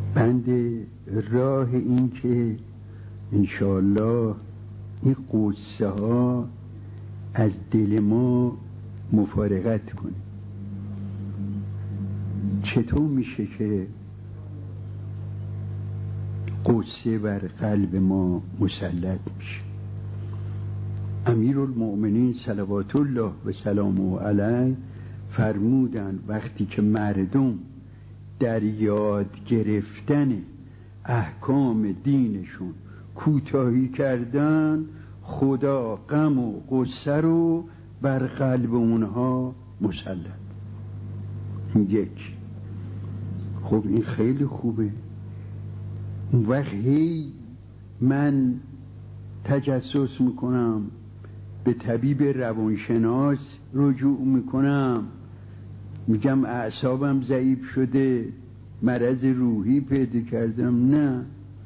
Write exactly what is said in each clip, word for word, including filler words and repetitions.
بند راه این که انشاءالله این قصه ها از دل ما مفارقت کنه. چطور میشه که قصه بر قلب ما مسلط میشه؟ امیرالمؤمنین صلوات الله و سلامه علیه فرمودن وقتی که مردم در یاد گرفتن احکام دینشون کوتاهی کردن، خدا غم و غصه رو بر قلب اونها مسلط. یک، خب این خیلی خوبه. اون وقت هی من تجسس میکنم، به طبیب روانشناس رجوع میکنم، میگم اعصابم ضعیف شده، مرض روحی پیدا کردم. نه،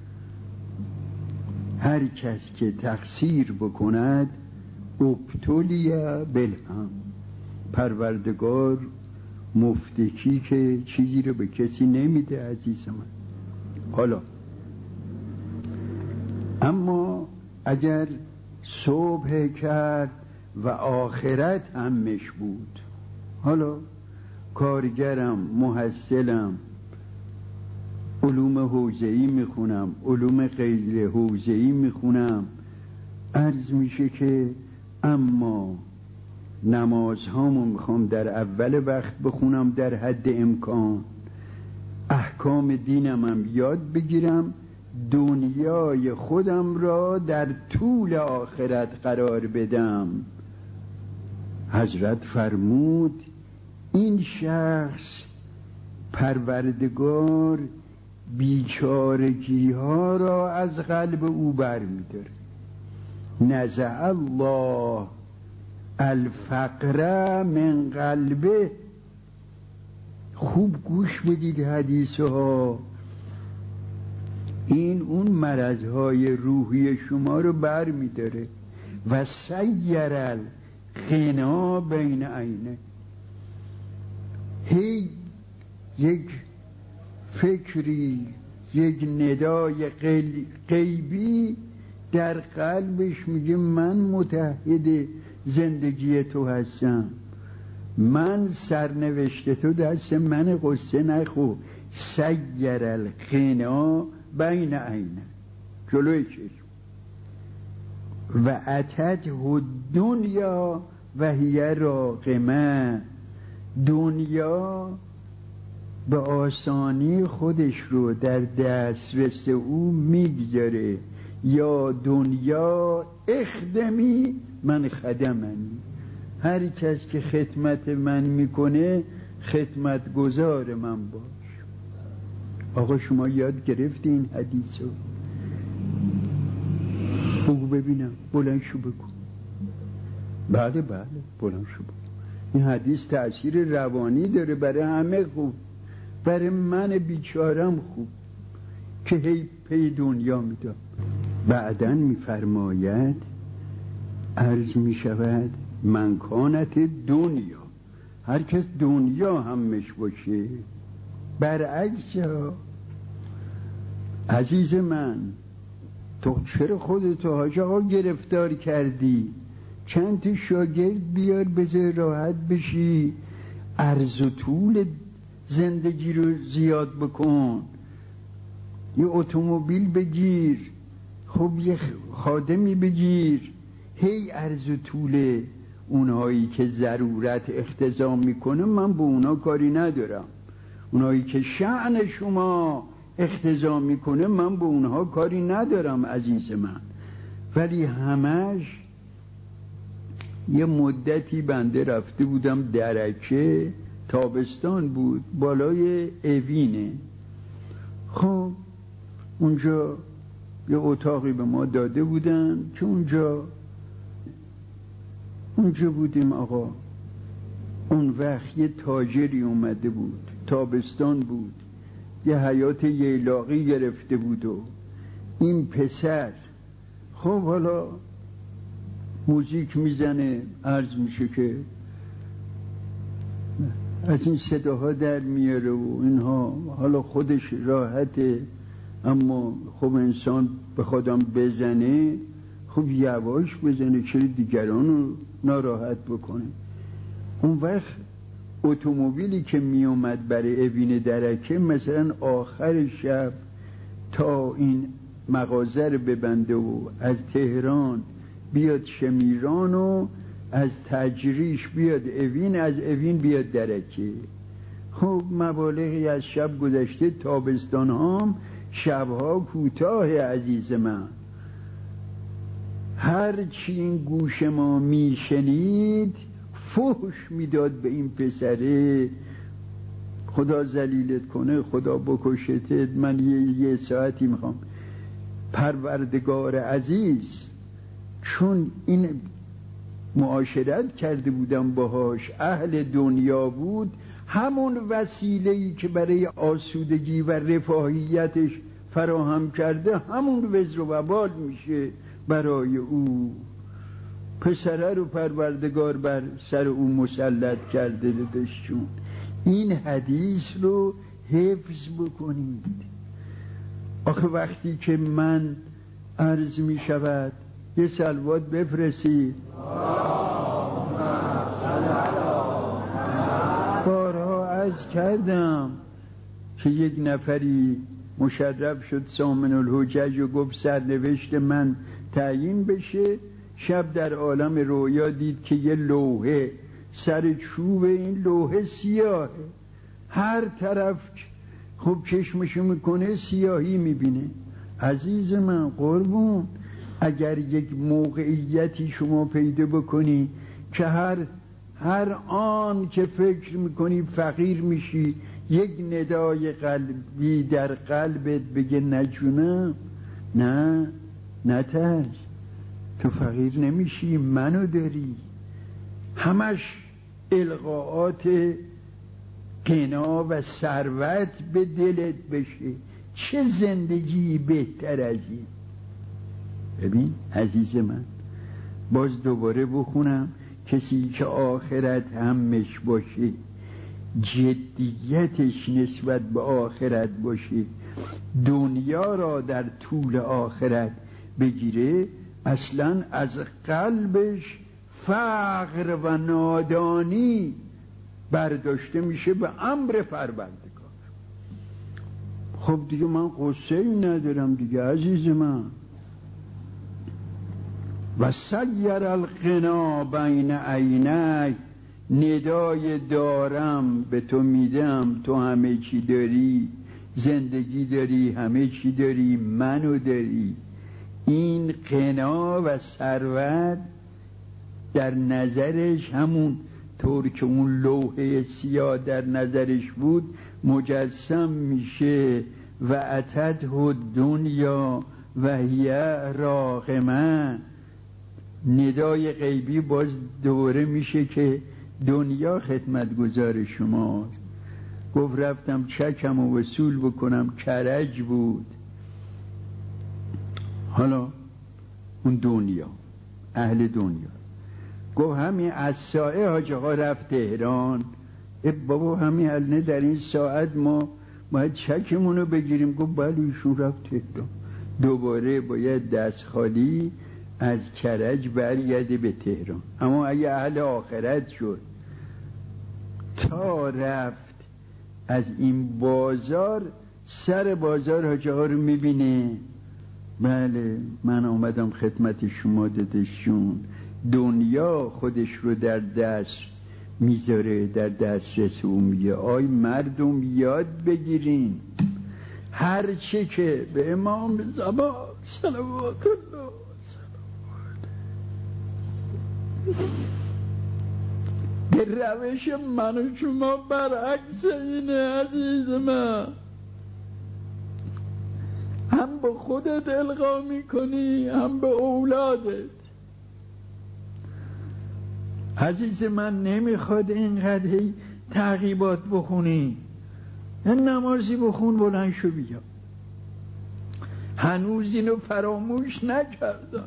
هر کس که تقصیر بکند ابتلی بالهم، پروردگار مفتکی که چیزی رو به کسی نمیده عزیز من. حالا اما اگر صبح کرد و آخرت همش بود، حالا کارگرم، محصلم، علوم حوزه‌ای میخونم، علوم غیر حوزه‌ای میخونم، عرض میشه که اما نمازهامو میخوام در اول وقت بخونم در حد امکان، احکام دینم هم یاد بگیرم، دنیای خودم را در طول آخرت قرار بدم. حضرت فرمود این شخص پروردگار بیچارگی ها را از قلب او بر می داره. نزع الله الفقر من قلبه. خوب گوش بدید حدیث ها، این اون مرضهای روحی شما رو بر می داره. و سیر الغنا بین عینه. هی یک فکری، یک ندای غیبی در قلبش میگه من متحد زندگی تو هستم، من سرنوشت تو دست من، قصه نخو. سیر الغنا بین عینه، جلوی چشم. و اتت الدنیا و هی راغمه. دنیا به آسانی خودش رو در دسترس او میگذاره. یا دنیا اخدمی من خدمنی. هر کس که خدمت من میکنه خدمت گزار من باش. آقا شما یاد گرفتی این حدیث رو؟ بگو ببینم، بلند شو بگو. بله بله بلند شو بگو. این حدیث تأثیر روانی داره برای همه خوب، برای من بیچارم خوب که هی پی دنیا میدم. بعدن میفرماید عرض میشود من کانت دنیا، هر کس دنیا همش باشه. برعکس عزیز من، تو چرا خودتو حاج آقا گرفتار کردی؟ چند تا شاگرد بیار بذار راحت بشی، عرض و طول زندگی رو زیاد بکن، یه اتومبیل بگیر، خب یه خادمی بگیر. هی عرض و طول اونهایی که ضرورت اختزام میکنه من به اونا کاری ندارم، اونهایی که شأن شما اختزام میکنه من به اونها کاری ندارم عزیز من. ولی همش یه مدتی بنده رفته بودم درکه، تابستان بود، بالای اوینه. خب اونجا یه اتاقی به ما داده بودن که اونجا اونجا بودیم آقا. اون وقت یه تاجری اومده بود، تابستان بود، یه حیات ییلاقی گرفته بود و این پسر خب حالا موزیک میزنه، عرض میشه که از این صداها در میاره و اینها. حالا خودش راحته، اما خب انسان به خودم بزنه خب یواش بزنه، چرا دیگران رو ناراحت بکنه. اون وقت اتومبیلی که می اومد برای اوین درکه مثلا آخر شب تا این مغازه رو ببنده و از تهران بیاد شمیران و از تجریش بیاد اوین، از اوین بیاد درکه. خب مبالغی از شب گذشته، تابستان هم شبها کوتاه عزیز من. هرچی این گوش ما میشنید فحش میداد به این پسره، خدا ذلیلت کنه، خدا بکشتت. من یه, یه ساعتی میخوام. پروردگار عزیز چون این معاشرت کرده بودم باهاش، اهل دنیا بود، همون وسیله‌ای که برای آسودگی و رفاهیتش فراهم کرده همون وزر و وبال میشه برای او. پسره رو پروردگار بر سر او مسلط کرده دادشون. این حدیث رو حفظ بکنید. آخه وقتی که من عرض می شود یه صلوات بفرستید. بارها عرض کردم که یک نفری مشرف شد سامن الحجج و گفت سرنوشت من تعیین بشه. شب در عالم رویا دید که یه لوحه سر چوب، این لوحه سیاهه، هر طرف خب چشمشو میکنه سیاهی میبینه. عزیز من قربون، اگر یک موقعیتی شما پیدا بکنی که هر هر آن که فکر میکنی فقیر میشی، یک ندای قلبی در قلبت بگه نجونم، نه نترس، تو فقیر نمیشی، منو داری. همش القاءات غنا و ثروت به دلت بشه. چه زندگی بهتر از این؟ ببین عزیز من، باز دوباره بخونم، کسی که آخرت همش باشه، جدیتش نسبت به آخرت باشه، دنیا را در طول آخرت بگیره، اصلا از قلبش فقر و نادانی برداشته میشه به امر پروردگار. خب دیگه من قصه ای ندارم دیگه عزیز من. و سیر الغنا بین عینی، ندای دارم به تو میدم، تو همه چی داری، زندگی داری، همه چی داری، منو داری. این غنا و ثروت در نظرش همون طور که اون لوحه سیاه در نظرش بود مجسم میشه. و اتته دنیا و هی راغمه، ندای غیبی باز دوره میشه که دنیا خدمتگزار شماست. گفت رفتم چکم و وصول بکنم، کرج بود. حالا اون دنیا، اهل دنیا. گفت همین از ساعه حاج آقا رفت تهران. ای بابا همین الان در این ساعت ما باید چکمونو بگیریم. گفت بله ایشون رفت تهران، دوباره باید دست خالی از کرج برگرده به تهران. اما اگه اهل آخرت شد، تا رفت از این بازار، سر بازار حاج آقا رو میبینه. بله من آمدم خدمت شما دادشون. دنیا خودش رو در دست میذاره، در دسترس اون میگه آی مردم یاد بگیرین هر چه که به امام زمان صلوات الله به روش من و شما برعکس اینه عزیز من. هم به خودت القا میکنی هم به اولادت. عزیز من نمیخواد اینقدر تعقیبات بخونی. نمازی بخون بلند شو بیا. هنوز اینو فراموش نکردم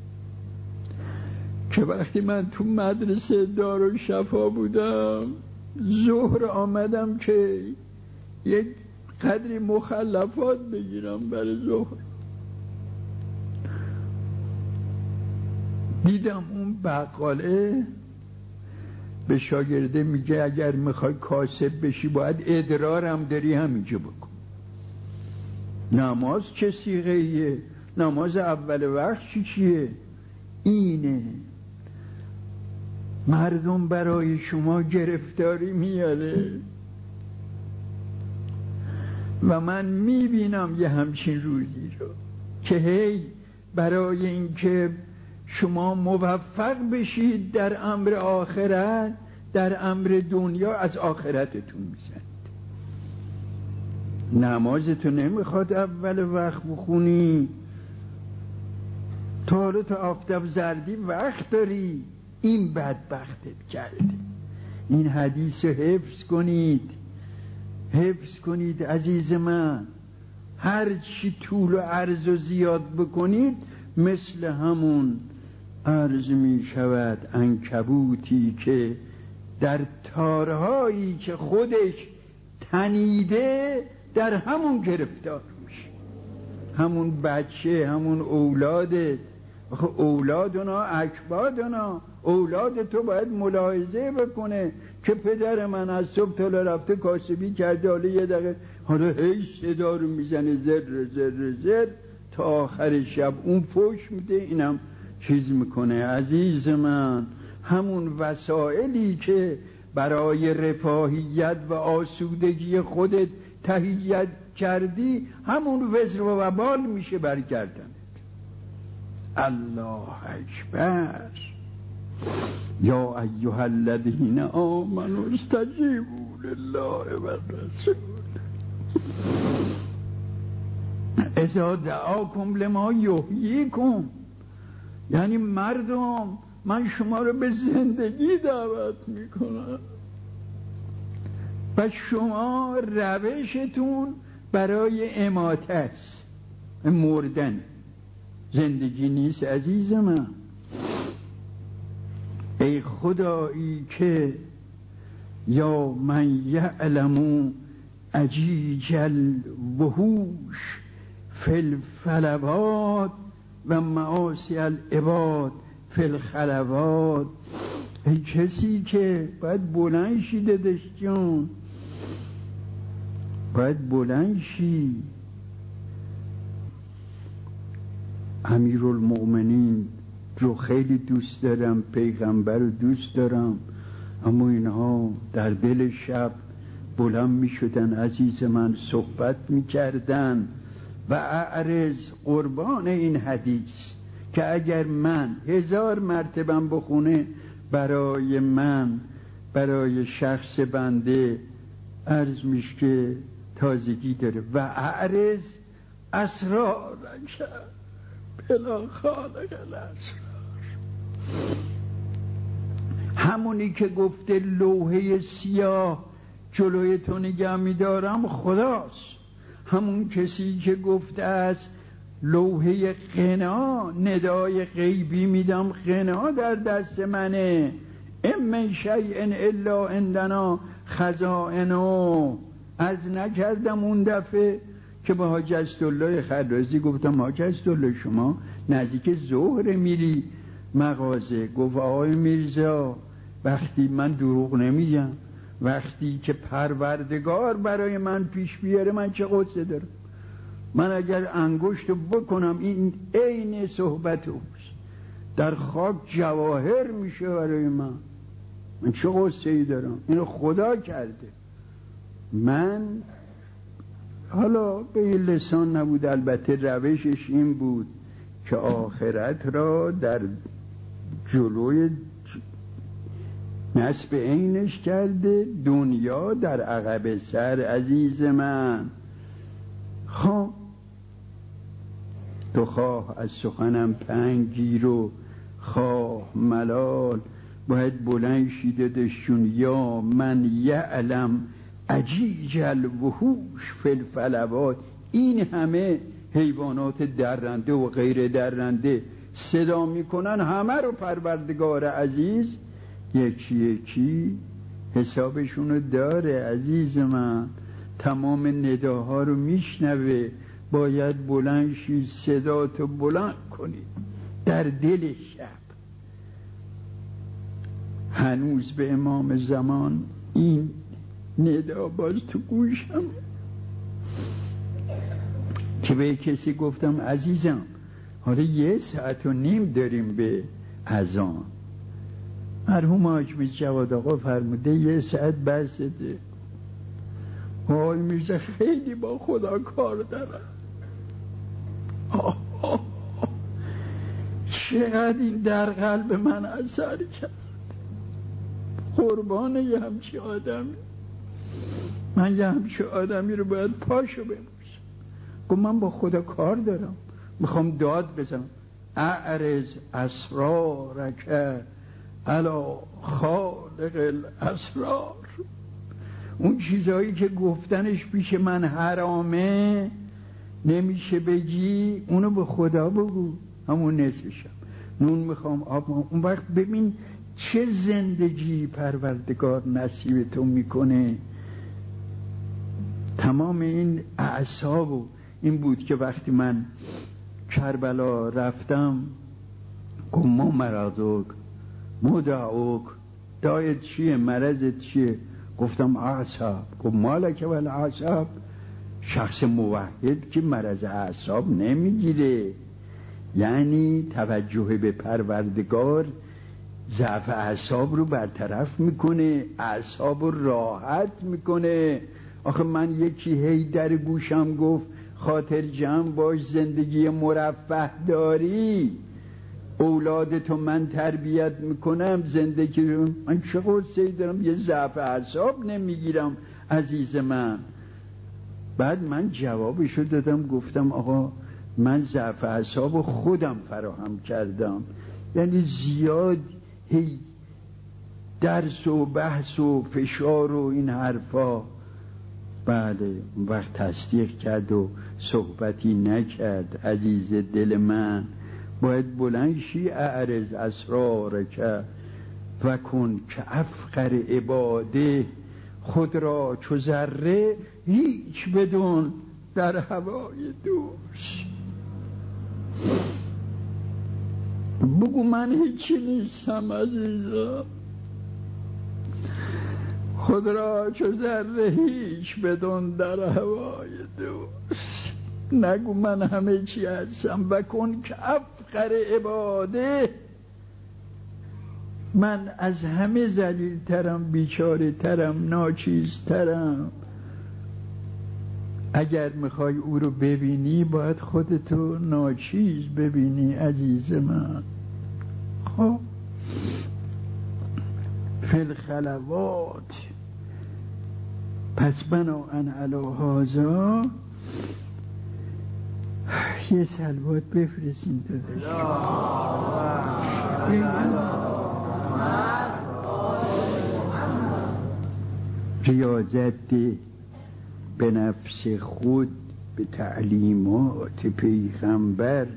که وقتی من تو مدرسه دارالشفا بودم ظهر آمدم که یک قدری مخلفات بگیرم برای ظهر. دیدم اون بقاله به شاگرده میگه اگر میخوای کاسب بشی باید ادرارم داری همینجا بکن. نماز چه صیغه ایه؟ نماز اول وقت چی چیه؟ اینه. مردم برای شما گرفتاری میاره و من میبینم یه همچین روزی رو که هی برای اینکه شما موفق بشید در امر آخرت، در امر دنیا از آخرتتون میزنید. نمازتو نمیخواد اول وقت بخونی، تا رو تا آفتاب زردی وقت داری، این بدبختت کرده. این حدیث رو حفظ کنید، حفظ کنید عزیز من. هر چی طول و عرض و زیاد بکنید مثل همون عرض می شود عنکبوتی که در تارهایی که خودش تنیده در همون گرفتار میشه. همون بچه، همون اولادت، اولادنا اکبادنا، اولاد تو باید ملاحظه بکنه که پدر من از صبح تا رفته کاسبی کرده، حالا یه دقیقه حالا هی صدا رو میزنه زر زر زر تا آخر شب اون فوش میده، اینم چیز میکنه. عزیز من، همون وسائلی که برای رفاهیت و آسودگی خودت تهیه کردی همون وزر و وبال میشه برگردن. الله اکبر. یا ایها الذین آمنوا استجیبوا لله و الرسول اذا دعاکم لما یحییکم. یعنی مردم، من شما رو به زندگی دعوت میکنم و شما روشتون برای اماته است، مردن، زندگی نیست. عزیز من، ای خدایی که یا من یعلم اجیج الوحوش فی الفلوات و معاصی العباد فی الخلوات. ای کسی که باید بلند شی دادش جان، باید بلند شی. امیرالمؤمنین رو خیلی دوست دارم، پیغمبر رو دوست دارم، اما اینها در دل شب بلند می شدن عزیز من، صحبت می کردن و اعرض قربان این حدیث که اگر من هزار مرتبه بخونه برای من، برای شخص بنده عرض میشه که تازگی داره. و اعرض اسرار کرد بلا خالق الاسرار. همونی که گفته لوحه سیاه جلوی تو نگه میدارم خداست. همون کسی که گفته است لوحه غنا، ندای غیبی میدم، غنا در دست منه، ام من شیء الا عندنا خزائنه. از نکردم اون دفعه که با حاج اسدالله خرازی گفتم حاج اسدالله شما نزدیک ظهر میری مغازه؟ گفت آقای میرزا وقتی من دروغ نمیگم، وقتی که پروردگار برای من پیش بیاره من چه قصه دارم؟ من اگر انگشت بکنم این عین صحبت اوست، در خاک جواهر میشه برای من، من چه قصه ای دارم؟ اینو خدا کرده. من حالا به این لسان نبود، البته روشش این بود که آخرت را در جلوی نصب عینش کرده، دنیا در عقب سر. عزیز من، خب تو خواه از سخنم پنج گیر و خواه ملال، باید بلند شیده دشون. یا من یعلم اجیج الوحوش فی الفلوات. این همه حیوانات درنده و غیر درنده صدا میکنن، همه رو پروردگار عزیز یکی یکی حسابشونو داره عزیز من، تمام نداها رو میشنوه. باید بلند شی، صداتو بلند کنی در دل شب. هنوز به امام زمان این ندا باز تو گوشم که به کسی گفتم عزیزم حالا یه ساعت و نیم داریم به اذان. مرحوم حاج جواد آقا فرموده یه ساعت بسته. آقای میرزا خیلی با خدا کار دارم. آه آه آه. چقدر این در قلب من اثر کرد. قربان یه همچی آدمی، من یه همچی آدمی رو باید پاشو ببوسم. گفت من با خدا کار دارم، میخوام داد بزنم. اعرض اسرارک علی خالق الاسرار. اون چیزایی که گفتنش پیش من حرامه نمیشه بگی، اونو به خدا بگو. همون نصفشم نون میخوام آب میخوام. اون وقت ببین چه زندگی پروردگار نصیب تو میکنه. تمام این اعصاب این بود که وقتی من کربلا رفتم گفت ما مرضوک مدعوک، دایت چیه، مرضت چیه؟ گفتم اعصاب. گفت مالک ول اعصاب. شخص موحد که مرض اعصاب نمیگیره، یعنی توجه به پروردگار ضعف اعصاب رو برطرف میکنه، اعصاب رو راحت میکنه. آخه من یکی هی در گوشم گفت خاطر جمع باش، زندگی مرفه داری، اولادتو من تربیت میکنم، زندگی رو من چه قصه‌ای دارم، یه ضعف اعصاب نمیگیرم عزیز من. بعد من جوابشو دادم، گفتم آقا من ضعف اعصاب خودم فراهم کردم، یعنی زیاد هی درس و بحث و فشار و این حرفا. بله اون وقت تصدیق کرد و صحبتی نکرد. عزیز دل من باید بلند شی، اعرض اسرارک و کن که افقر عباده، خود را چو ذره هیچ بدون در هوای دوش. بگو من هیچی نیستم عزیزم، خود را چو ذره هیچ بدون در هوای دوش. نگو من همه چی هستم. و کن که افقر عباده، من از همه ذلیل ترم، بیچاره ترم، ناچیز ترم. اگر میخوای او رو ببینی باید خودتو ناچیز ببینی عزیز من. خب فی الخلوات. پس بناءً علی هذا یه صلوات بفرستیم داداش. ریاضت به نفس خود به تعلیمات پیغمبر،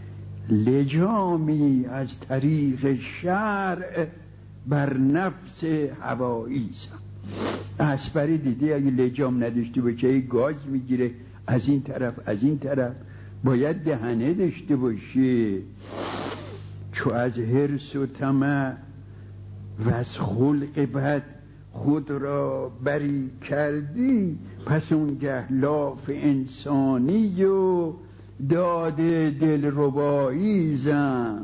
لجامی از طریق شرع بر نفس هواییزم. اسپری دیدی اگه لجام نداشته باشه گاز میگیره از این طرف از این طرف. باید دهنه داشته باشه. چو از حرص و طمع و از خلق بد خود را بری کردی، پس اونگه لاف انسانی و داده دل ربایی زن.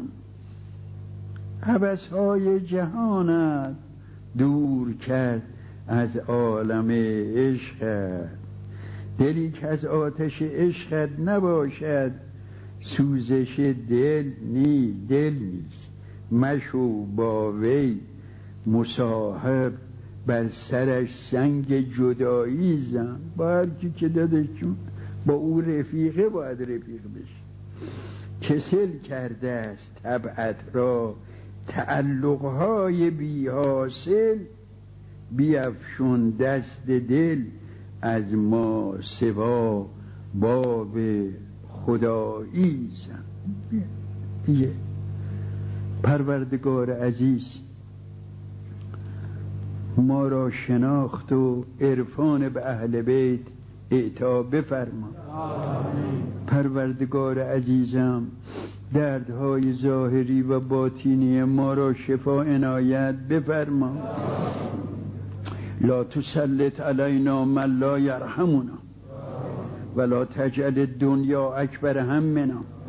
هوس‌های جهانت دور کرد از عالم عشقت، دلی که از آتش عشقت نباشد سوزش دل نی دل نیست. مشو با وی مصاحب، بر سرش سنگ جدایی زن. با هر کی که دادش چون با او رفیقه باید رفیق بشه. کسل کرده است طبعت را تعلقهای بی حاصل، بیفشون دست دل از ما سوا باب خدایی زن. دیگه پروردگار عزیز ما را شناخت و عرفان به اهل بیت اعطا بفرما. پروردگار عزیزم دردهای ظاهری و باطینی ما را شفا عنایت بفرما. لا تسلط علینا من لا یرحمنا ولا تجعل الدنیا اکبر همنا